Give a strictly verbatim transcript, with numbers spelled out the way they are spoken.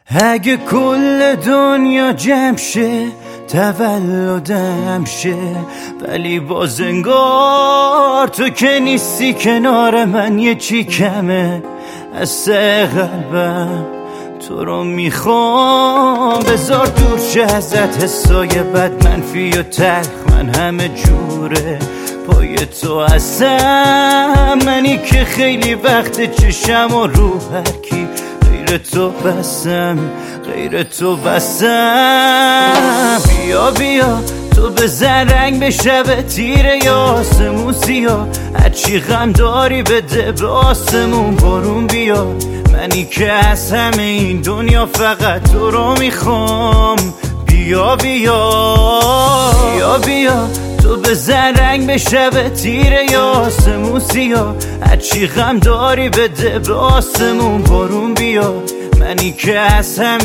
اگه کل دنیا جمع شه تولدم شه، ولی باز انگار تو که نیستی کنار من، یه چی کمه از سه قلبم تو رو میخوام. بذار دور شه ازت حسای بد، منفی و تلخ من همه جوره پای تو هستم. منی که خیلی وقت چشم و رو هرکی غیر تو بستم، غیر تو بستم. بیا بیا تو بزن رنگ به شب تیره یا آسمون سیاه، هرچی غم داری بده به آسمون بارون بیا. منی که از همه این دنیا فقط تو رو میخوام. بیا بیا بیا بیا تو بزن رنگ به شب تیره یا آسمون سیاه، هرچی غم داری بده به آسمون بارون بیا. منی که از همه